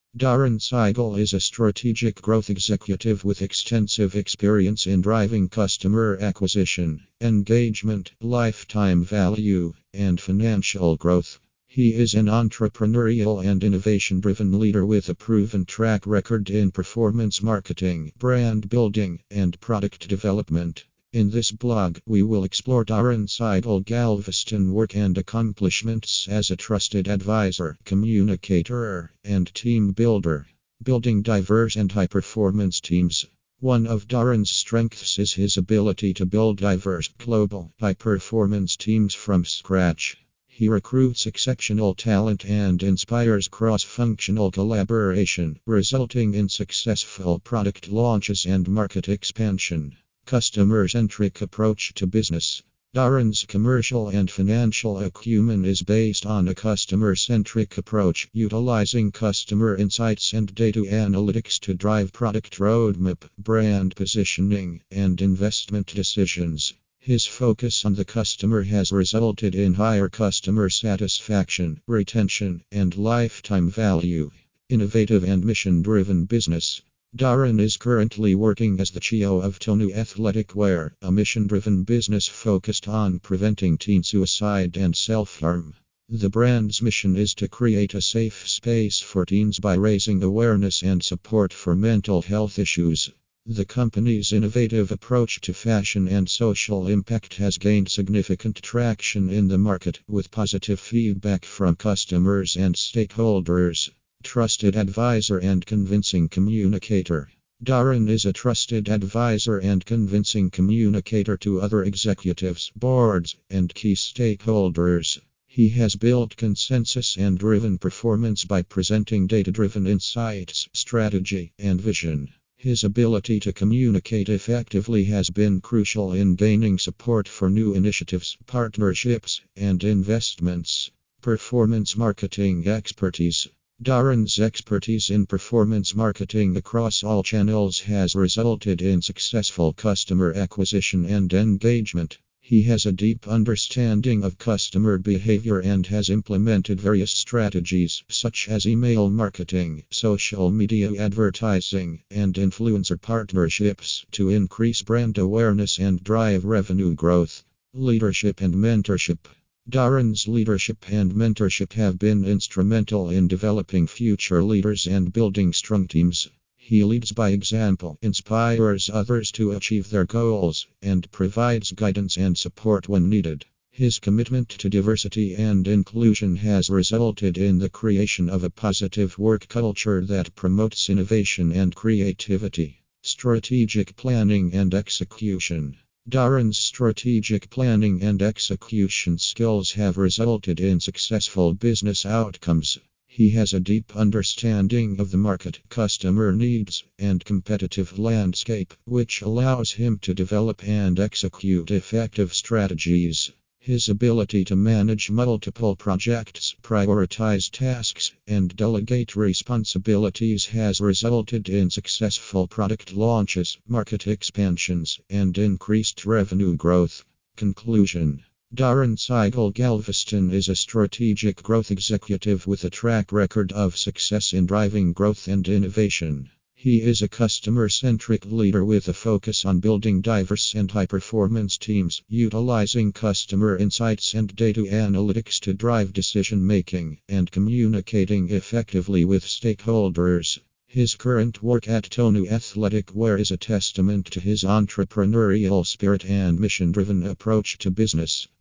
Darren Seigel is a strategic growth executive with extensive experience in driving customer acquisition, engagement, lifetime value, and financial growth. He is an entrepreneurial and innovation driven leader with a proven track record in performance marketing, brand building, and product development. In this blog, we will explore Darren Seigel Galveston work and accomplishments as a trusted advisor, communicator, and team builder, building diverse and high performance teams. One of Darren's strengths is his ability to build diverse, global, high performance teams from scratch. He recruits exceptional talent and inspires cross functional collaboration, resulting in successful product launches and market expansion. Customer-centric approach to business. Darren's commercial and financial acumen is based on a customer-centric approach, utilizing customer insights and data analytics to drive product roadmap, brand positioning, and investment decisions. His focus on the customer has resulted in higher customer satisfaction, retention, and lifetime value. Innovative and mission-driven business. Darren is currently working as the CEO of Tonu Athletic Wear, a mission-driven business focused on preventing teen suicide and self-harm. The brand's mission is to create a safe space for teens by raising awareness and support for mental health issues. The company's innovative approach to fashion and social impact has gained significant traction in the market, with positive feedback from customers and stakeholders. Trusted advisor and convincing communicator. Darren is a trusted advisor and convincing communicator to other executives, boards, and key stakeholders. He has built consensus and driven performance by presenting data-driven insights, strategy, and vision. His ability to communicate effectively has been crucial in gaining support for new initiatives, partnerships, and investments. Performance marketing expertise. Darren's expertise in performance marketing across all channels has resulted in successful customer acquisition and engagement. He has a deep understanding of customer behavior and has implemented various strategies such as email marketing, social media advertising, and influencer partnerships to increase brand awareness and drive revenue growth. Leadership and mentorship. Darren's leadership and mentorship have been instrumental in developing future leaders and building strong teams. He leads by example, inspires others to achieve their goals, and provides guidance and support when needed. His commitment to diversity and inclusion has resulted in the creation of a positive work culture that promotes innovation and creativity. Strategic planning and execution. Darren's strategic planning and execution skills have resulted in successful business outcomes. He has a deep understanding of the market, customer needs, and competitive landscape, which allows him to develop and execute effective strategies. His ability to manage multiple projects, prioritize tasks, and delegate responsibilities has resulted in successful product launches, market expansions, and increased revenue growth. Conclusion. Darren Seigel Galveston is a strategic growth executive with a track record of success in driving growth and innovation. He is a customer-centric leader with a focus on building diverse and high-performance teams, utilizing customer insights and data analytics to drive decision-making, and communicating effectively with stakeholders. His current work at Tonu Athletic Wear is a testament to his entrepreneurial spirit and mission-driven approach to business.